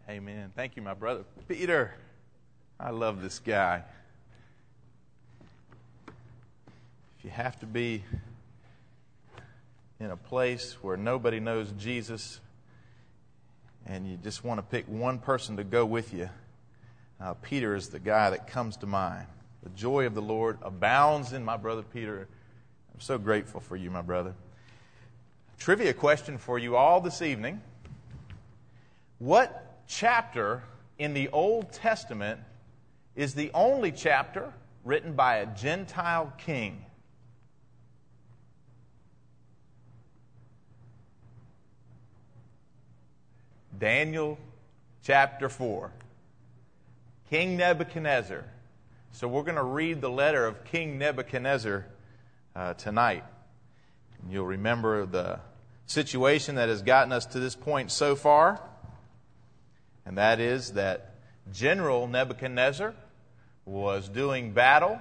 Amen. Thank you, my brother Peter. I love this guy. If you have to be in a place where nobody knows Jesus and you just want to pick one person to go with you, Peter is the guy that comes to mind. The joy of the Lord abounds in my brother Peter. I'm so grateful for you, my brother. Trivia question for you all this evening. What chapter in the Old Testament is the only chapter written by a Gentile king? Daniel chapter 4. King Nebuchadnezzar. So we're going to read the letter of King Nebuchadnezzar tonight. And you'll remember the situation that has gotten us to this point so far. And that is that General Nebuchadnezzar was doing battle.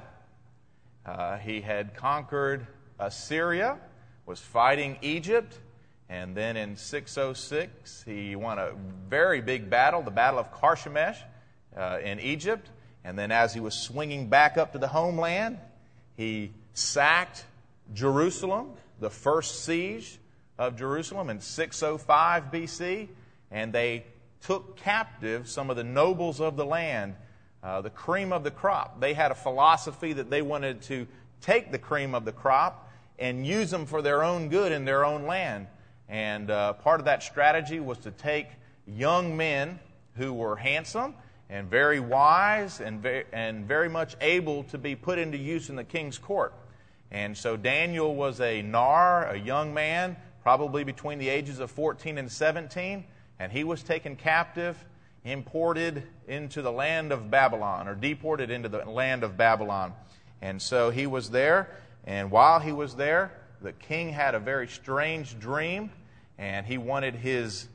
He had conquered Assyria, was fighting Egypt, and then in 606 he won a very big battle, the Battle of Carchemish in Egypt. And then as he was swinging back up to the homeland, he sacked Jerusalem, the first siege of Jerusalem in 605 BC, and they took captive some of the nobles of the land, the cream of the crop. They had a philosophy that they wanted to take the cream of the crop and use them for their own good in their own land. And part of that strategy was to take young men who were handsome and very wise and very much able to be put into use in the king's court. And so Daniel was a young man, probably between the ages of 14 and 17, and he was taken captive, imported into the land of Babylon, or deported into the land of Babylon. And so he was there, and while he was there, the king had a very strange dream, and he wanted his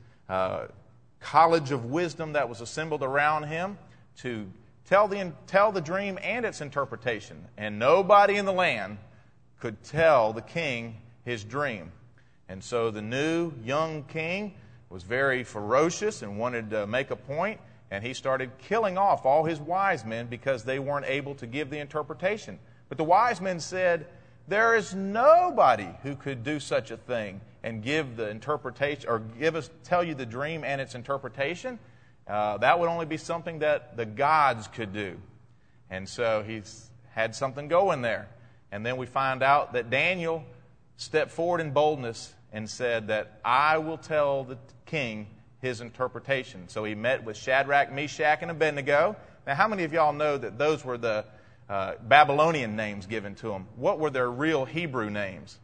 college of wisdom that was assembled around him to tell the dream and its interpretation. And nobody in the land could tell the king his dream. And so the new young king was very ferocious and wanted to make a point, and he started killing off all his wise men because they weren't able to give the interpretation. But the wise men said, there is nobody who could do such a thing and give the interpretation, or tell you the dream and its interpretation. That would only be something that the gods could do. And so he's had something going there. And then we find out that Daniel stepped forward in boldness and said that I will tell the king his interpretation. So he met with Shadrach, Meshach, and Abednego. Now, how many of y'all know that those were the Babylonian names given to them? What were their real Hebrew names?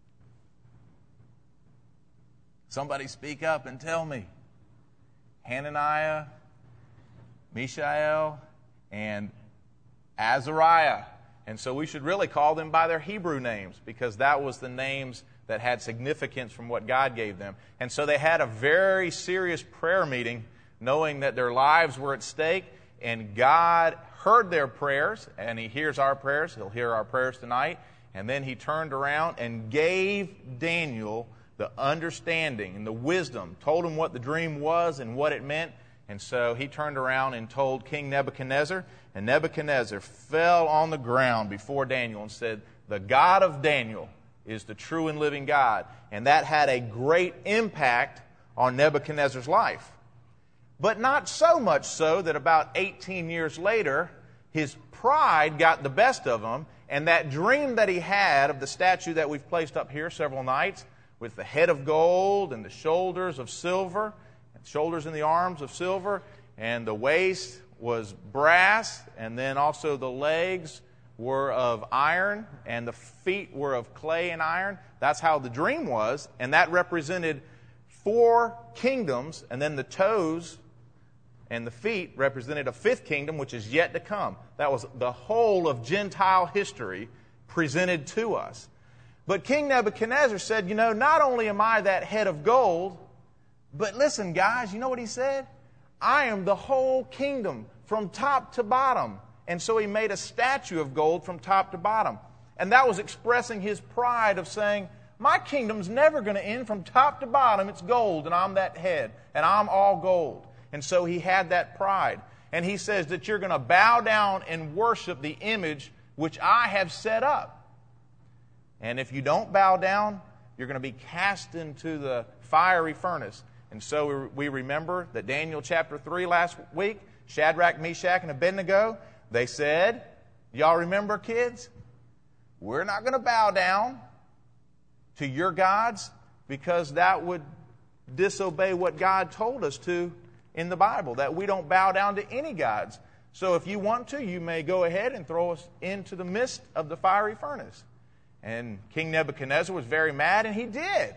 Somebody speak up and tell me. Hananiah, Mishael, and Azariah. And so we should really call them by their Hebrew names, because that was the names that had significance from what God gave them. And so they had a very serious prayer meeting, knowing that their lives were at stake, and God heard their prayers, and He hears our prayers. He'll hear our prayers tonight. And then He turned around and gave Daniel the understanding and the wisdom, told him what the dream was and what it meant. And so he turned around and told King Nebuchadnezzar, and Nebuchadnezzar fell on the ground before Daniel and said, the God of Daniel is the true and living God. And that had a great impact on Nebuchadnezzar's life. But not so much so that about 18 years later, his pride got the best of him, and that dream that he had of the statue that we've placed up here several nights, with the head of gold and the shoulders of silver, and shoulders and the arms of silver, and the waist was brass, and then also the legs were of iron, and the feet were of clay and iron. That's how the dream was, and that represented 4 kingdoms, and then the toes and the feet represented a 5th kingdom, which is yet to come. That was the whole of Gentile history presented to us. But King Nebuchadnezzar said, not only am I that head of gold, but listen, guys, you know what he said? I am the whole kingdom from top to bottom. And so he made a statue of gold from top to bottom. And that was expressing his pride of saying, my kingdom's never going to end from top to bottom. It's gold, and I'm that head, and I'm all gold. And so he had that pride. And he says that you're going to bow down and worship the image which I have set up. And if you don't bow down, you're going to be cast into the fiery furnace. And so we remember that Daniel chapter 3 last week, Shadrach, Meshach, and Abednego, they said, y'all remember, kids? We're not going to bow down to your gods because that would disobey what God told us to in the Bible, that we don't bow down to any gods. So if you want to, you may go ahead and throw us into the midst of the fiery furnace. And King Nebuchadnezzar was very mad, and he did.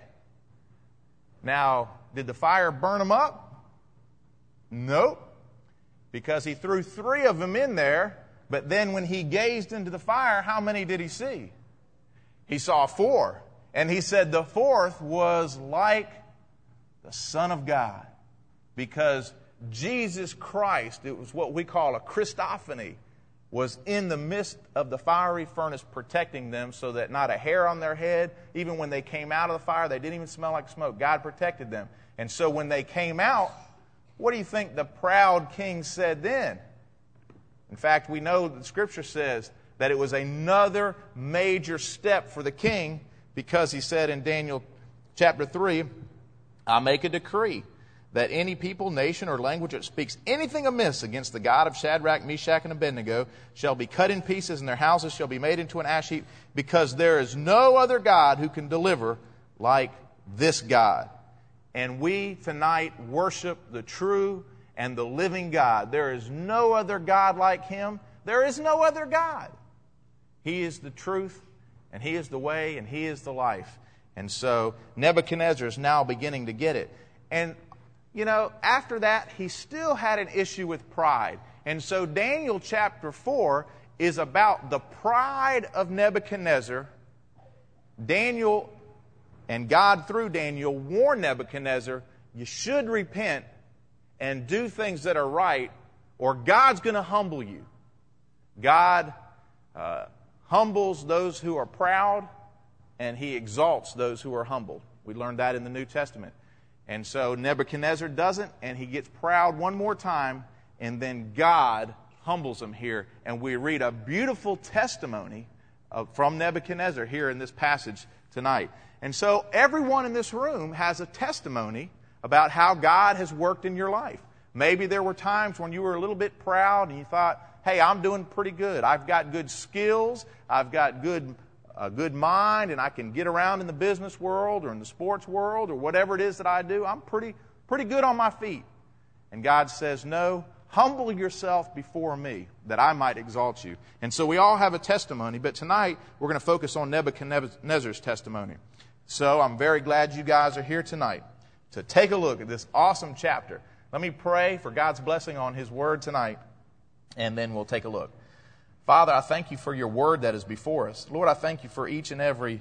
Now, did the fire burn him up? Nope. Because he threw 3 of them in there, but then when he gazed into the fire, how many did he see? He saw 4. And he said the 4th was like the Son of God. Because Jesus Christ, it was what we call a Christophany, was in the midst of the fiery furnace protecting them so that not a hair on their head, even when they came out of the fire, they didn't even smell like smoke. God protected them. And so when they came out, what do you think the proud king said then? In fact, we know the Scripture says that it was another major step for the king because he said in Daniel chapter 3, I make a decree that any people, nation, or language that speaks anything amiss against the God of Shadrach, Meshach, and Abednego shall be cut in pieces, and their houses shall be made into an ash heap, because there is no other God who can deliver like this God. And we tonight worship the true and the living God. There is no other God like Him. There is no other God. He is the truth, and He is the way, and He is the life. And so Nebuchadnezzar is now beginning to get it. And you know, after that, he still had an issue with pride. And so Daniel chapter 4 is about the pride of Nebuchadnezzar. Daniel and God through Daniel warned Nebuchadnezzar, you should repent and do things that are right, or God's going to humble you. God humbles those who are proud, and He exalts those who are humbled. We learned that in the New Testament. And so Nebuchadnezzar doesn't, and he gets proud one more time, and then God humbles him here. And we read a beautiful testimony from Nebuchadnezzar here in this passage tonight. And so everyone in this room has a testimony about how God has worked in your life. Maybe there were times when you were a little bit proud and you thought, hey, I'm doing pretty good. I've got good skills. I've got a good mind, and I can get around in the business world or in the sports world or whatever it is that I do. I'm pretty good on my feet. And God says, no, humble yourself before me that I might exalt you. And so we all have a testimony, but tonight we're going to focus on Nebuchadnezzar's testimony. So I'm very glad you guys are here tonight to take a look at this awesome chapter. Let me pray for God's blessing on His Word tonight, and then we'll take a look. Father, I thank you for your word that is before us. Lord, I thank you for each and every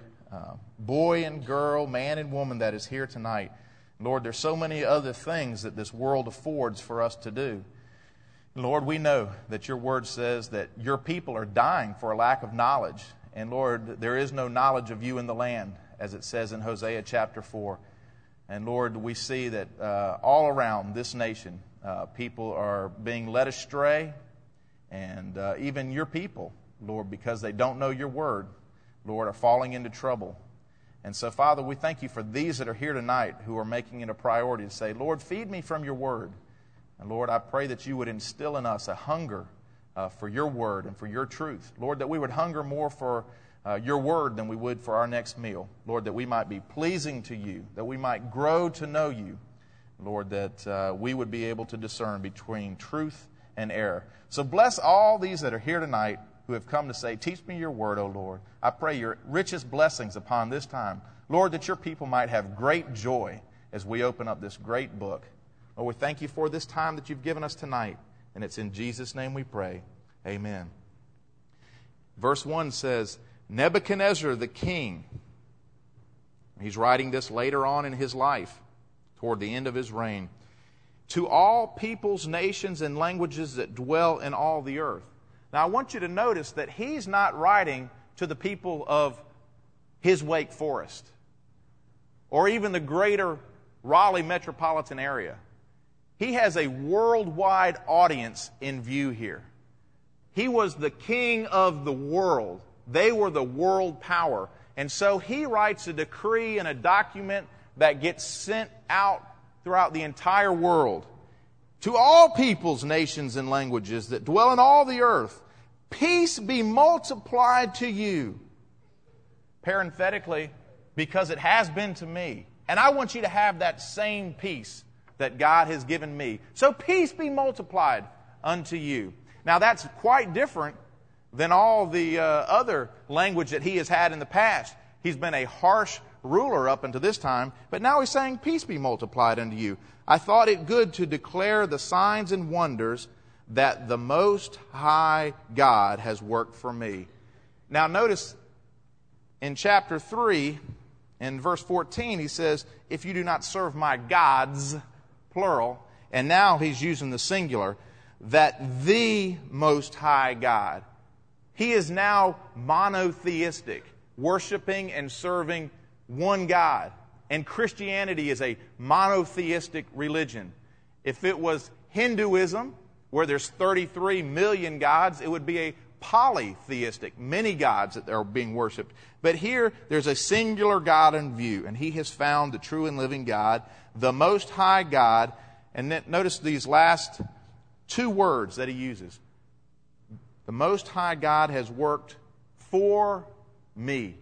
boy and girl, man and woman that is here tonight. Lord, there's so many other things that this world affords for us to do. Lord, we know that your word says that your people are dying for a lack of knowledge. And Lord, there is no knowledge of you in the land, as it says in Hosea chapter 4. And Lord, we see that all around this nation, people are being led astray. And even your people, Lord, because they don't know your word, Lord, are falling into trouble. And so, Father, we thank you for these that are here tonight who are making it a priority to say, Lord, feed me from your word. And Lord, I pray that you would instill in us a hunger for your word and for your truth. Lord, that we would hunger more for your word than we would for our next meal. Lord, that we might be pleasing to you, that we might grow to know you. Lord, that we would be able to discern between truth and error. So bless all these that are here tonight who have come to say, teach me your word, O Lord. I pray your richest blessings upon this time. Lord, that your people might have great joy as we open up this great book. Lord, we thank you for this time that you've given us tonight. And it's in Jesus' name we pray. Amen. Verse 1 says, Nebuchadnezzar the king. He's writing this later on in his life, toward the end of his reign. To all peoples, nations, and languages that dwell in all the earth. Now, I want you to notice that he's not writing to the people of his Wake Forest or even the greater Raleigh metropolitan area. He has a worldwide audience in view here. He was the king of the world. They were the world power. And so he writes a decree and a document that gets sent out throughout the entire world. To all peoples, nations, and languages that dwell in all the earth, peace be multiplied to you. Parenthetically, because it has been to me. And I want you to have that same peace that God has given me. So peace be multiplied unto you. Now that's quite different than all the other language that he has had in the past. He's been a harsh ruler up until this time, but now he's saying peace be multiplied unto you. I thought it good to declare the signs and wonders that the Most High God has worked for me. Now notice in chapter 3, in verse 14, he says, if you do not serve my gods, plural, and now he's using the singular, that the Most High God. He is now monotheistic, worshiping and serving one God. And Christianity is a monotheistic religion. If it was Hinduism, where there's 33 million gods, it would be a polytheistic, many gods that are being worshipped. But here, there's a singular God in view, and he has found the true and living God, the Most High God. And then notice these last two words that he uses. The Most High God has worked for me.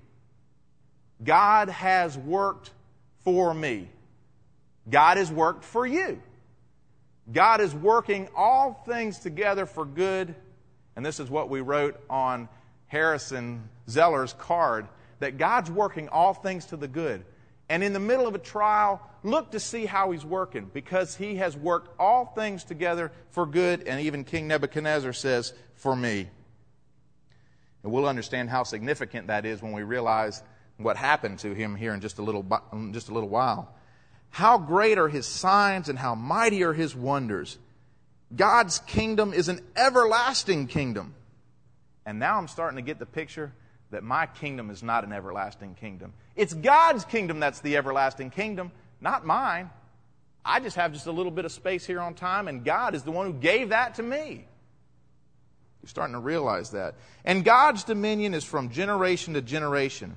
God has worked for me. God has worked for you. God is working all things together for good. And this is what we wrote on Harrison Zeller's card, that God's working all things to the good. And in the middle of a trial, look to see how he's working, because he has worked all things together for good. And even King Nebuchadnezzar says, for me. And we'll understand how significant that is when we realize what happened to him here in just a little while. How great are his signs and how mighty are his wonders. God's kingdom is an everlasting kingdom. And now I'm starting to get the picture that my kingdom is not an everlasting kingdom. It's God's kingdom that's the everlasting kingdom, not mine. I just have just a little bit of space here on time, and God is the one who gave that to me. You're starting to realize that. And God's dominion is from generation to generation.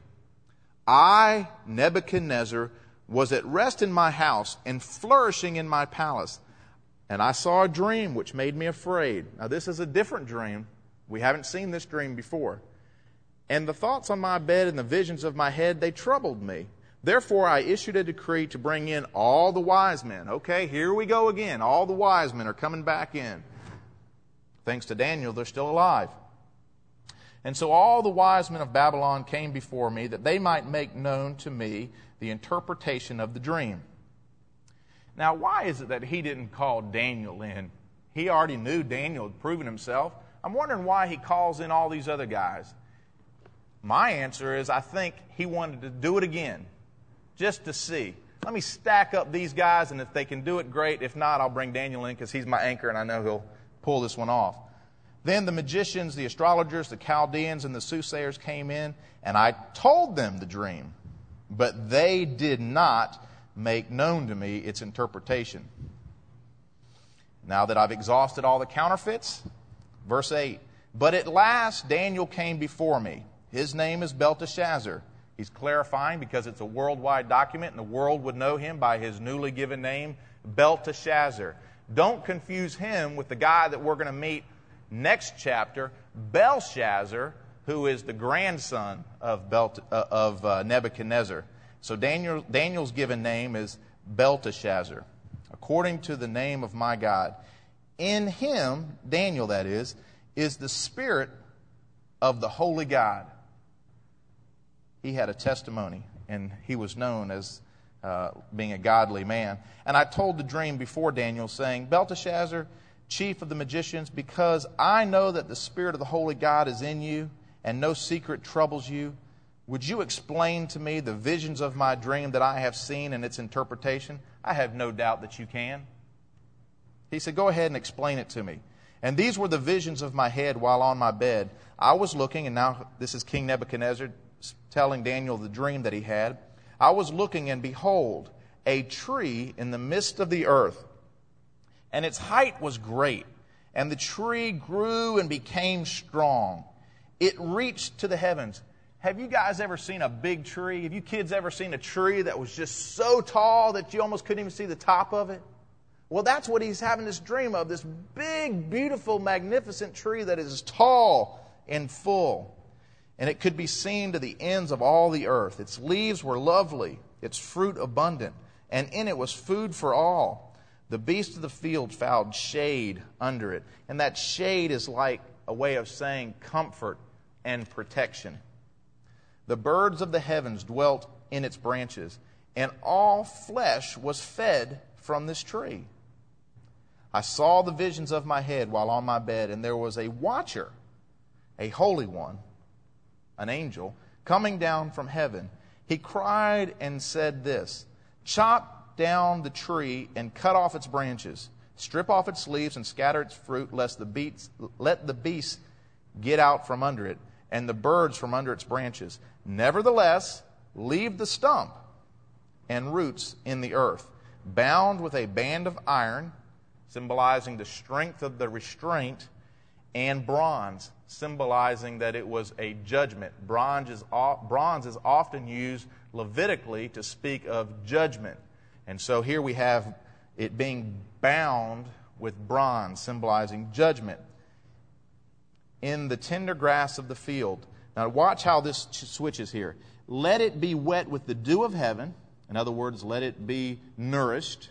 I, Nebuchadnezzar, was at rest in my house and flourishing in my palace. And I saw a dream which made me afraid. Now this is a different dream. We haven't seen this dream before. And the thoughts on my bed and the visions of my head, they troubled me. Therefore I issued a decree to bring in all the wise men. Okay, here we go again. All the wise men are coming back in. Thanks to Daniel, they're still alive. And so all the wise men of Babylon came before me, that they might make known to me the interpretation of the dream. Now, why is it that he didn't call Daniel in? He already knew Daniel had proven himself. I'm wondering why he calls in all these other guys. My answer is I think he wanted to do it again, just to see. Let me stack up these guys, and if they can do it, great. If not, I'll bring Daniel in because he's my anchor, and I know he'll pull this one off. Then the magicians, the astrologers, the Chaldeans, and the soothsayers came in, and I told them the dream, but they did not make known to me its interpretation. Now that I've exhausted all the counterfeits, verse 8, but at last Daniel came before me. His name is Belteshazzar. He's clarifying because it's a worldwide document, and the world would know him by his newly given name, Belteshazzar. Don't confuse him with the guy that we're going to meet next chapter, Belshazzar, who is the grandson of Nebuchadnezzar. So Daniel's given name is Belteshazzar, according to the name of my God. In him, Daniel that is the spirit of the holy God. He had a testimony, and he was known as being a godly man. And I told the dream before Daniel, saying, Belteshazzar, chief of the magicians, because I know that the spirit of the holy God is in you, and no secret troubles you, would you explain to me the visions of my dream that I have seen and its interpretation? I have no doubt that you can. He said, go ahead and explain it to me. And these were the visions of my head while on my bed. I was looking, and now this is King Nebuchadnezzar telling Daniel the dream that he had. I was looking, and behold, a tree in the midst of the earth. and its height was great, and the tree grew and became strong. It reached to the heavens. Have you guys ever seen a big tree? Have you kids ever seen a tree that was just so tall that you almost couldn't even see the top of it? Well, that's what he's having this dream of, this big, beautiful, magnificent tree that is tall and full. And it could be seen to the ends of all the earth. Its leaves were lovely, its fruit abundant, and in it was food for all. The beasts of the field found shade under it, and that shade is like a way of saying comfort and protection. The birds of the heavens dwelt in its branches, and all flesh was fed from this tree. I saw the visions of my head while on my bed, and there was a watcher, a holy one, an angel, coming down from heaven. He cried and said this, "Chop down the tree and cut off its branches. Strip off its leaves and scatter its fruit, let the beasts get out from under it, and the birds from under its branches. Nevertheless, leave the stump and roots in the earth, bound with a band of iron," symbolizing the strength of the restraint, and bronze, symbolizing that it was a judgment. Bronze is often used Levitically to speak of judgment. And so here we have it being bound with bronze, symbolizing judgment. In the tender grass of the field. Now watch how this switches here. Let it be wet with the dew of heaven. In other words, let it be nourished.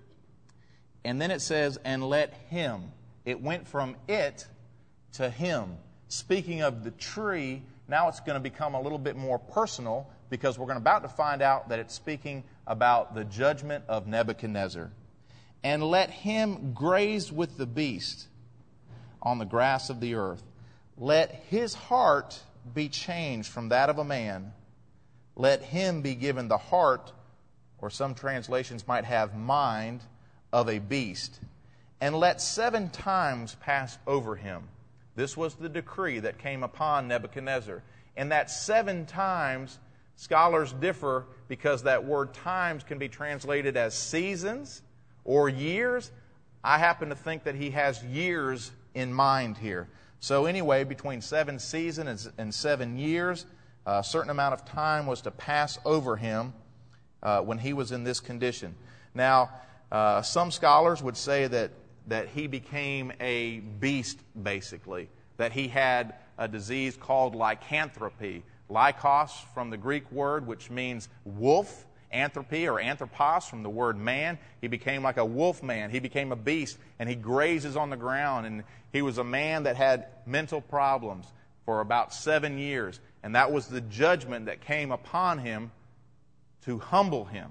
And then it says, and let him. It went from it to him. Speaking of the tree, now it's going to become a little bit more personal because we're about to find out that it's speaking about the judgment of Nebuchadnezzar. And let him graze with the beast on the grass of the earth. Let his heart be changed from that of a man. Let him be given the heart, or some translations might have mind, of a beast, and let 7 times pass over him. This was the decree that came upon Nebuchadnezzar. And that 7 times, scholars differ because that word times can be translated as seasons or years. I happen to think that he has years in mind here. So anyway, between 7 seasons and 7 years, a certain amount of time was to pass over him when he was in this condition. Now, some scholars would say that he became a beast, basically, that he had a disease called lycanthropy. Lykos from the Greek word, which means wolf, anthropy or anthropos from the word man. He became like a wolf man. He became a beast, and he grazes on the ground. And he was a man that had mental problems for about 7 years. And that was the judgment that came upon him to humble him.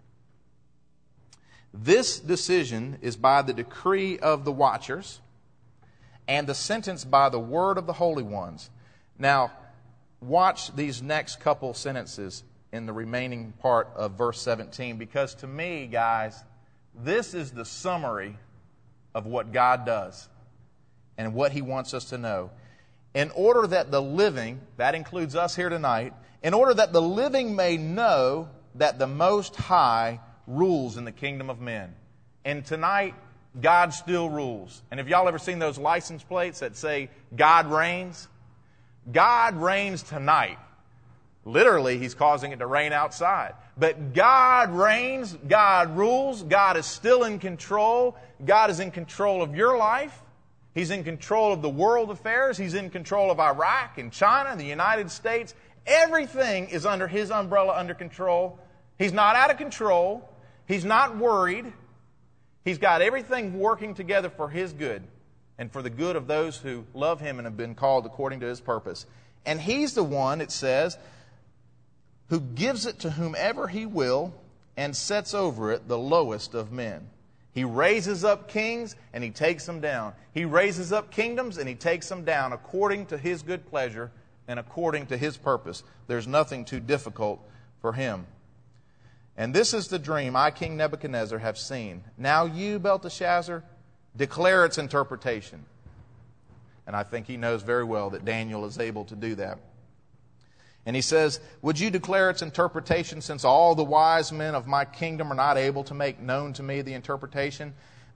This decision is by the decree of the watchers, and the sentence by the word of the holy ones. Now, watch these next couple sentences in the remaining part of verse 17, because to me, guys, this is the summary of what God does and what he wants us to know. In order that the living, that includes us here tonight, in order that the living may know that the Most High rules in the kingdom of men. And tonight, God still rules. And have y'all ever seen those license plates that say, God reigns? God reigns tonight. Literally, he's causing it to rain outside. But God reigns, God rules, God is still in control. God is in control of your life. He's in control of the world affairs. He's in control of Iraq and China, the United States. Everything is under his umbrella, under control. He's not out of control. He's not worried. He's got everything working together for his good and for the good of those who love him and have been called according to his purpose. And he's the one, it says, who gives it to whomever he will and sets over it the lowest of men. He raises up kings and he takes them down. He raises up kingdoms and he takes them down according to his good pleasure and according to his purpose. There's nothing too difficult for him. And this is the dream I, King Nebuchadnezzar, have seen. Now you, Belteshazzar, declare its interpretation. And I think he knows very well that Daniel is able to do that. And he says, would you declare its interpretation, since all the wise men of my kingdom are not able to make known to me the interpretation?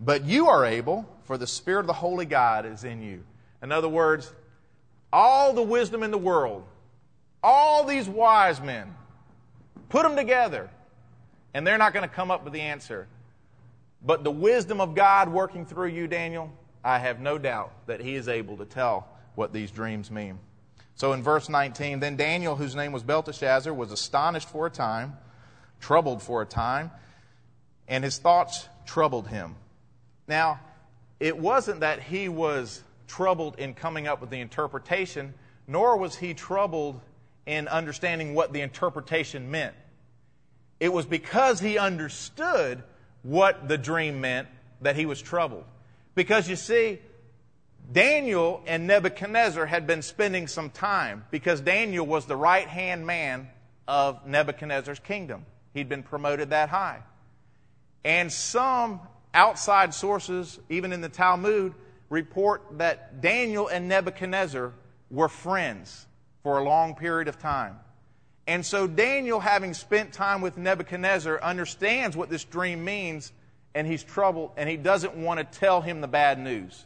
But you are able, for the Spirit of the Holy God is in you. In other words, all the wisdom in the world, all these wise men, put them together, and they're not going to come up with the answer. But the wisdom of God working through you, Daniel, I have no doubt that He is able to tell what these dreams mean. So in verse 19, then Daniel, whose name was Belteshazzar, was astonished for a time, troubled for a time, and his thoughts troubled him. Now, it wasn't that he was troubled in coming up with the interpretation, nor was he troubled in understanding what the interpretation meant. It was because he understood what the dream meant that he was troubled. Because you see, Daniel and Nebuchadnezzar had been spending some time, because Daniel was the right-hand man of Nebuchadnezzar's kingdom. He'd been promoted that high. And some outside sources, even in the Talmud, report that Daniel and Nebuchadnezzar were friends for a long period of time. And so Daniel, having spent time with Nebuchadnezzar, understands what this dream means, and he's troubled, and he doesn't want to tell him the bad news.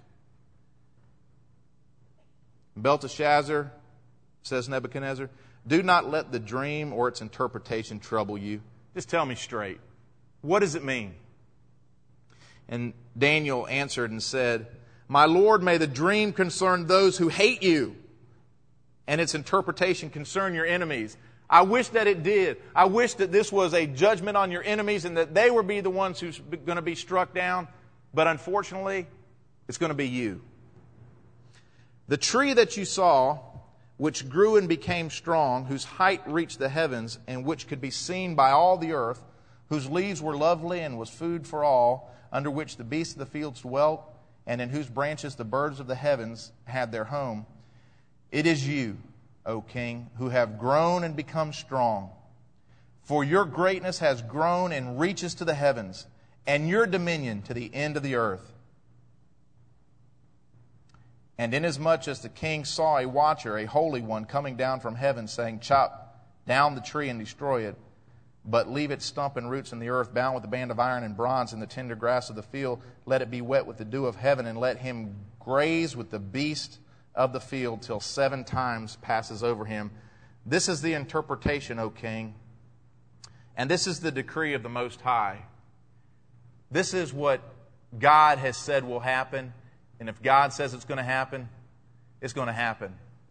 Belteshazzar, says Nebuchadnezzar, do not let the dream or its interpretation trouble you. Just tell me straight. What does it mean? And Daniel answered and said, my Lord, may the dream concern those who hate you, and its interpretation concern your enemies. I wish that it did. I wish that this was a judgment on your enemies and that they would be the ones who's going to be struck down. But unfortunately, it's going to be you. The tree that you saw, which grew and became strong, whose height reached the heavens, and which could be seen by all the earth, whose leaves were lovely and was food for all, under which the beasts of the fields dwelt, and in whose branches the birds of the heavens had their home. It is you, O king, who have grown and become strong. For your greatness has grown and reaches to the heavens, and your dominion to the end of the earth. And inasmuch as the king saw a watcher, a holy one, coming down from heaven, saying, chop down the tree and destroy it, but leave its stump and roots in the earth, bound with a band of iron and bronze in the tender grass of the field, let it be wet with the dew of heaven, and let him graze with the beast of the field till 7 times passes over him. This is the interpretation, O king, and this is the decree of the Most High. This is what God has said will happen, and if God says it's going to happen, it's going to happen.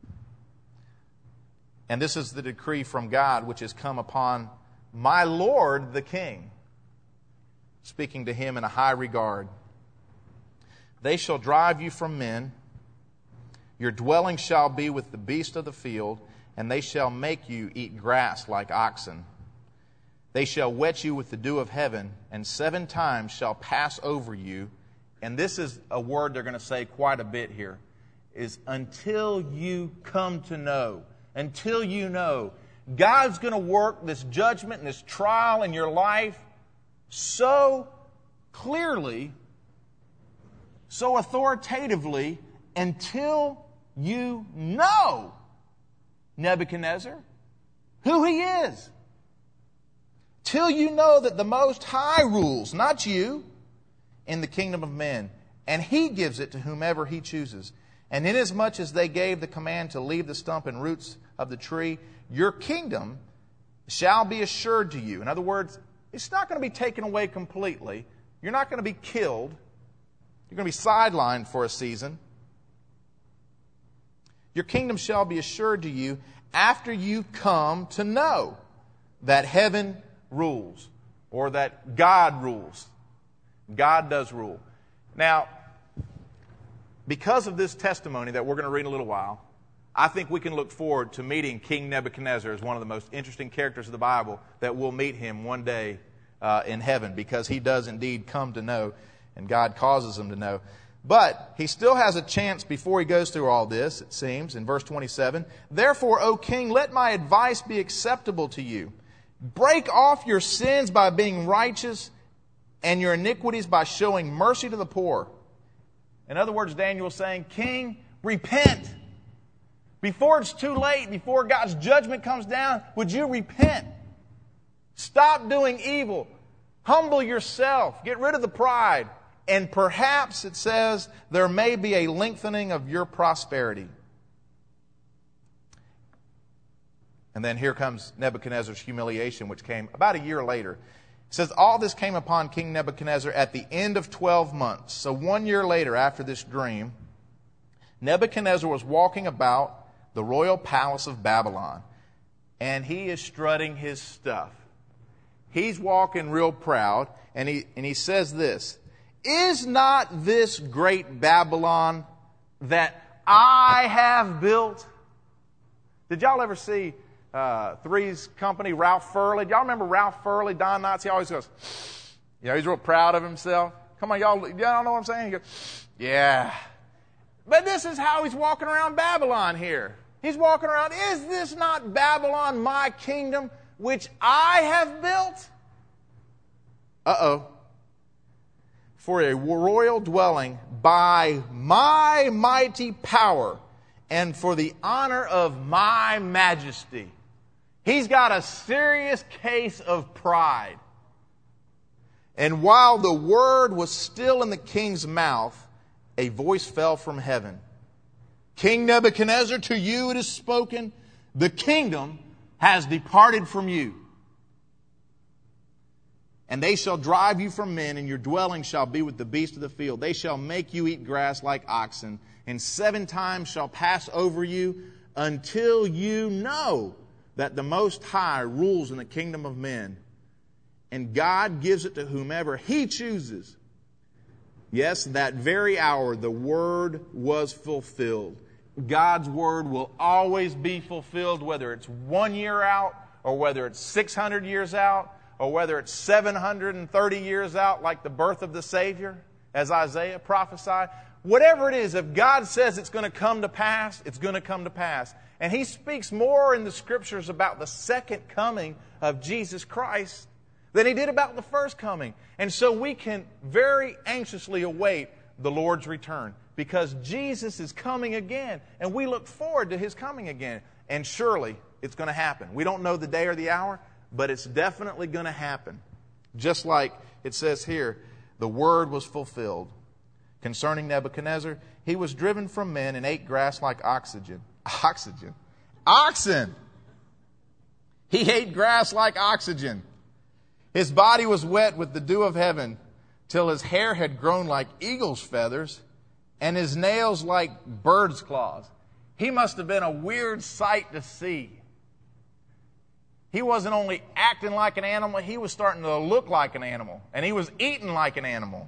And this is the decree from God which has come upon my Lord the king, speaking to him in a high regard. They shall drive you from men. Your dwelling shall be with the beast of the field, and they shall make you eat grass like oxen. They shall wet you with the dew of heaven, and 7 times shall pass over you. And this is a word they're going to say quite a bit here, is until you come to know, until you know. God's going to work this judgment and this trial in your life so clearly, so authoritatively, until you know, Nebuchadnezzar, who he is. Till you know that the Most High rules, not you, in the kingdom of men, and he gives it to whomever he chooses. And inasmuch as they gave the command to leave the stump and roots of the tree, your kingdom shall be assured to you. In other words, it's not going to be taken away completely. You're not going to be killed. You're going to be sidelined for a season. Your kingdom shall be assured to you after you come to know that heaven rules, or that God rules. God does rule. Now, because of this testimony that we're going to read in a little while, I think we can look forward to meeting King Nebuchadnezzar as one of the most interesting characters of the Bible, that we'll meet him one day in heaven, because he does indeed come to know, and God causes him to know. But he still has a chance before he goes through all this, it seems, in verse 27. Therefore, O king, let my advice be acceptable to you. Break off your sins by being righteous, and your iniquities by showing mercy to the poor. In other words, Daniel is saying, King, repent. Before it's too late, before God's judgment comes down, would you repent? Stop doing evil. Humble yourself. Get rid of the pride. and perhaps it says there may be a lengthening of your prosperity. And then here comes Nebuchadnezzar's humiliation, which came about a year later. It says, all this came upon King Nebuchadnezzar at the end of 12 months. So 1 year later, after this dream, Nebuchadnezzar was walking about the royal palace of Babylon. And he is strutting his stuff. He's walking real proud. And he says this, is not this great Babylon that I have built? Did y'all ever see Three's Company, Ralph Furley? Do y'all remember Ralph Furley, Don Knotts? He always goes, he's real proud of himself. Come on, y'all know what I'm saying? He goes, yeah. But this is how he's walking around Babylon here. He's walking around, is this not Babylon, my kingdom, which I have built? Uh-oh. For a royal dwelling by my mighty power and for the honor of my majesty. He's got a serious case of pride. And while the word was still in the king's mouth, a voice fell from heaven. King Nebuchadnezzar, to you it is spoken, the kingdom has departed from you. And they shall drive you from men, and your dwelling shall be with the beasts of the field. They shall make you eat grass like oxen, and 7 times shall pass over you until you know that the Most High rules in the kingdom of men. And God gives it to whomever He chooses. Yes, that very hour the word was fulfilled. God's word will always be fulfilled, whether it's 1 year out, or whether it's 600 years out, or whether it's 730 years out, like the birth of the Savior, as Isaiah prophesied. Whatever it is, if God says it's going to come to pass, it's going to come to pass. And He speaks more in the Scriptures about the second coming of Jesus Christ than He did about the first coming. And so we can very anxiously await the Lord's return, because Jesus is coming again, and we look forward to His coming again. And surely it's going to happen. We don't know the day or the hour, but it's definitely going to happen. Just like it says here, the word was fulfilled. Concerning Nebuchadnezzar, he was driven from men and ate grass like oxen. Oxen! He ate grass like oxygen. His body was wet with the dew of heaven, till his hair had grown like eagle's feathers, and his nails like bird's claws. He must have been a weird sight to see. He wasn't only acting like an animal, he was starting to look like an animal, and he was eating like an animal.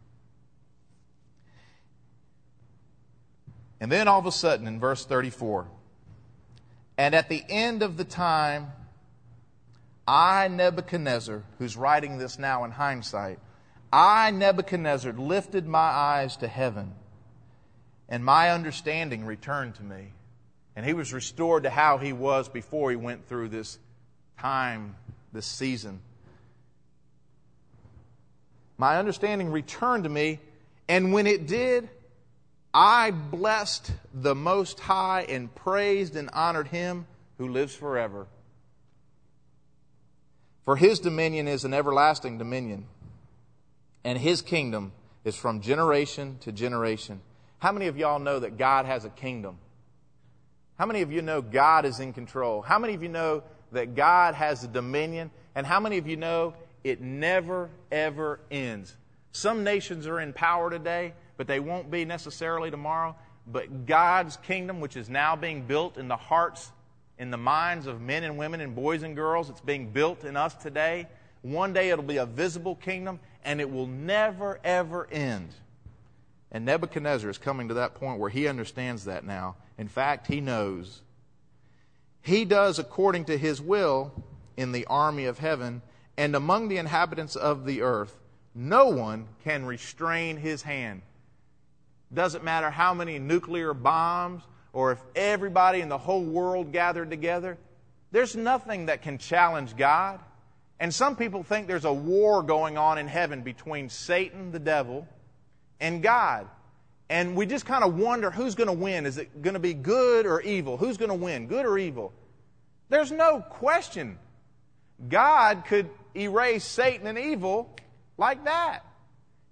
And then all of a sudden, in verse 34, and at the end of the time, I, Nebuchadnezzar, who's writing this now in hindsight, I, Nebuchadnezzar, lifted my eyes to heaven, and my understanding returned to me. And he was restored to how he was before he went through this time, this season. My understanding returned to me, and when it did, I blessed the Most High and praised and honored Him who lives forever. For His dominion is an everlasting dominion, and His kingdom is from generation to generation. How many of y'all know that God has a kingdom? How many of you know God is in control? How many of you know that God has a dominion? And how many of you know it never, ever ends? Some nations are in power today, but they won't be necessarily tomorrow. But God's kingdom, which is now being built in the hearts, in the minds of men and women and boys and girls, it's being built in us today. One day it'll be a visible kingdom, and it will never, ever end. And Nebuchadnezzar is coming to that point where he understands that now. In fact, he knows. He does according to His will in the army of heaven, and among the inhabitants of the earth, no one can restrain His hand. Doesn't matter how many nuclear bombs, or if everybody in the whole world gathered together, there's nothing that can challenge God. And some people think there's a war going on in heaven between Satan, the devil, and God. And we just kind of wonder who's going to win. Is it going to be good or evil? Who's going to win, good or evil? There's no question. God could erase Satan and evil like that.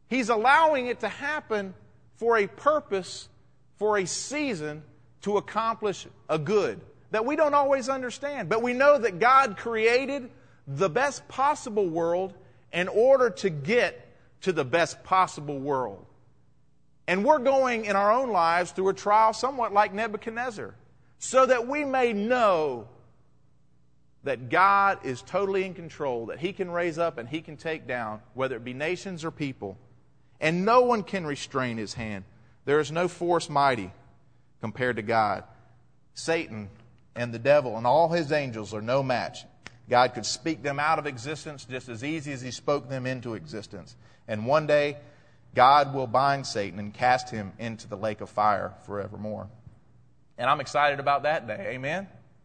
He's allowing it to happen for a purpose, for a season, to accomplish a good that we don't always understand. But we know that God created the best possible world in order to get to the best possible world. And we're going in our own lives through a trial somewhat like Nebuchadnezzar, so that we may know that God is totally in control, that He can raise up and He can take down, whether it be nations or people. And no one can restrain His hand. There is no force mighty compared to God. Satan and the devil and all his angels are no match. God could speak them out of existence just as easy as He spoke them into existence. And one day, God will bind Satan and cast him into the lake of fire forevermore. And I'm excited about that day. Amen?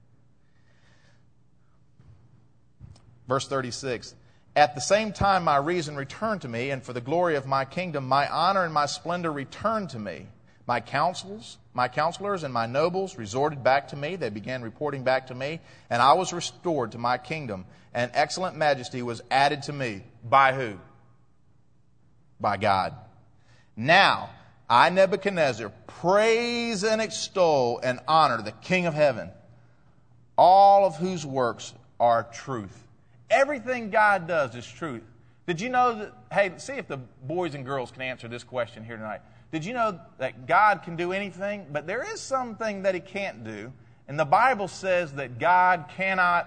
Verse 36. At the same time my reason returned to me, and for the glory of my kingdom, my honor and my splendor returned to me. My counselors and my nobles resorted back to me. They began reporting back to me, and I was restored to my kingdom. And excellent majesty was added to me. By who? By God. Now, I, Nebuchadnezzar, praise and extol and honor the King of heaven, all of whose works are truth. Everything God does is truth. Did you know that, hey, see if the boys and girls can answer this question here tonight. Did you know that God can do anything, but there is something that He can't do? And the Bible says that God cannot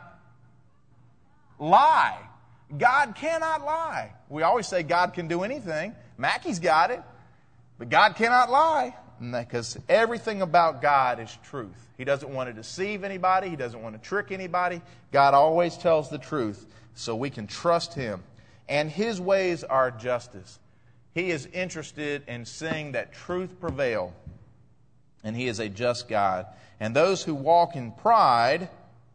lie. God cannot lie. We always say God can do anything. Mackey's got it. But God cannot lie. Because everything about God is truth. He doesn't want to deceive anybody. He doesn't want to trick anybody. God always tells the truth, so we can trust Him. And His ways are justice. He is interested in seeing that truth prevail. And He is a just God. And those who walk in pride,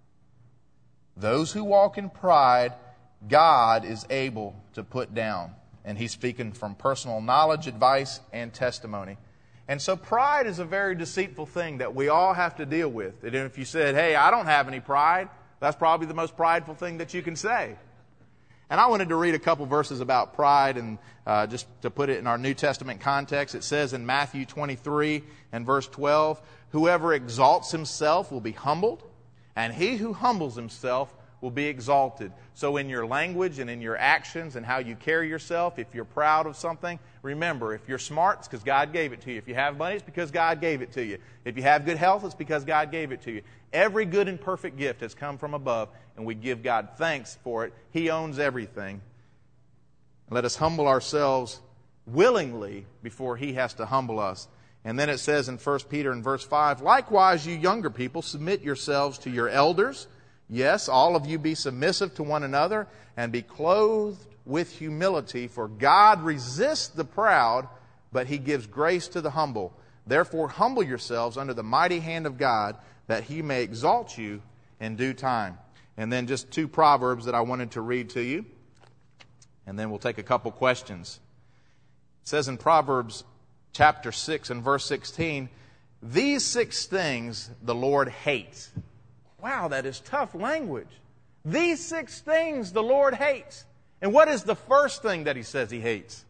God is able to put down. And He's speaking from personal knowledge, advice, and testimony. And so pride is a very deceitful thing that we all have to deal with. And if you said, hey, I don't have any pride, that's probably the most prideful thing that you can say. And I wanted to read a couple verses about pride, and just to put it in our New Testament context. It says in Matthew 23 and verse 12, whoever exalts himself will be humbled, and he who humbles himself will be exalted. So in your language and in your actions and how you carry yourself, if you're proud of something, remember, if you're smart, it's because God gave it to you. If you have money, it's because God gave it to you. If you have good health, it's because God gave it to you. Every good and perfect gift has come from above, and we give God thanks for it. He owns everything. Let us humble ourselves willingly before He has to humble us. And then it says in 1 Peter in verse 5, likewise, you younger people, submit yourselves to your elders. Yes, all of you be submissive to one another and be clothed with humility, for God resists the proud, but He gives grace to the humble. Therefore, humble yourselves under the mighty hand of God, that He may exalt you in due time. And then just 2 proverbs that I wanted to read to you, and then we'll take a couple questions. It says in Proverbs chapter 6 and verse 16, these 6 things the Lord hates. Wow, that is tough language. These 6 things the Lord hates. And what is the first thing that He says He hates?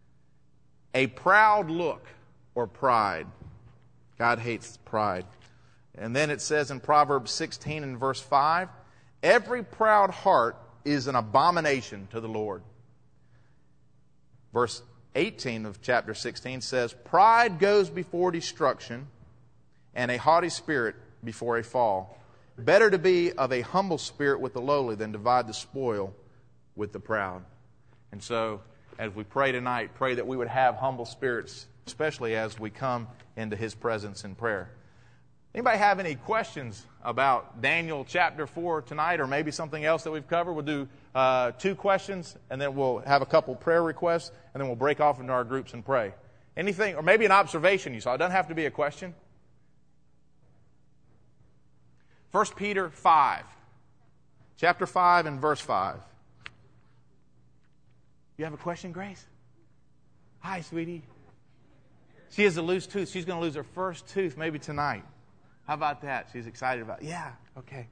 A proud look or pride. God hates pride. And then it says in Proverbs 16 and verse 5, every proud heart is an abomination to the Lord. Verse 18 of chapter 16 says, pride goes before destruction, and a haughty spirit before a fall. Better to be of a humble spirit with the lowly than divide the spoil with the proud. And so, as we pray tonight, pray that we would have humble spirits, especially as we come into His presence in prayer. Anybody have any questions about Daniel chapter 4 tonight, or maybe something else that we've covered? We'll do 2 questions, and then we'll have a couple prayer requests, and then we'll break off into our groups and pray. Anything, or maybe an observation you saw. It doesn't have to be a question. 1 Peter 5, chapter 5 and verse 5. You have a question, Grace? Hi, sweetie. She has a loose tooth. She's going to lose her first tooth maybe tonight. How about that? She's excited about it. Yeah, okay.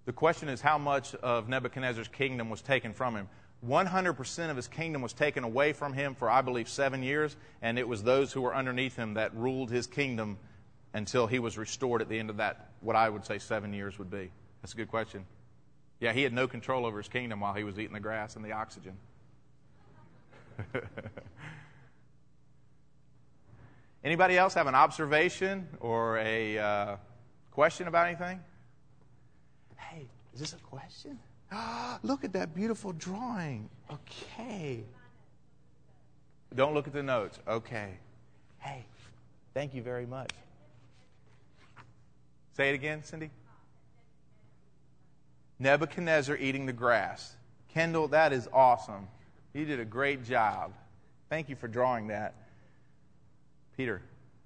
The question is how much of Nebuchadnezzar's kingdom was taken from him. 100% of his kingdom was taken away from him for, I believe, 7 years, and it was those who were underneath him that ruled his kingdom until he was restored at the end of that, what I would say 7 years would be. That's a good question. Yeah, he had no control over his kingdom while he was eating the grass and the oxygen. Anybody else have an observation or a question about anything? Hey, is this a question? Look at that beautiful drawing. Okay. Don't look at the notes. Okay. Hey, thank you very much. Say it again, Cindy. Nebuchadnezzar eating the grass. Kendall, that is awesome. You did a great job. Thank you for drawing that. Peter.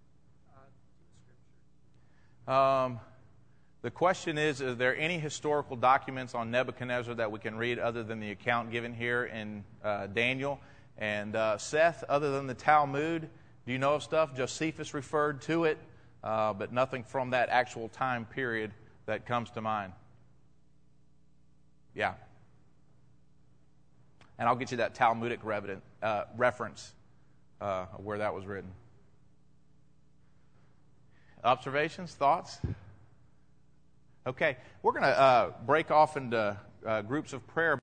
The question is there any historical documents on Nebuchadnezzar that we can read other than the account given here in Daniel? And Seth, other than the Talmud, do you know of stuff? Josephus referred to it, but nothing from that actual time period that comes to mind. Yeah. And I'll get you that Talmudic reference of where that was written. Observations, thoughts? Okay, we're going to break off into groups of prayer.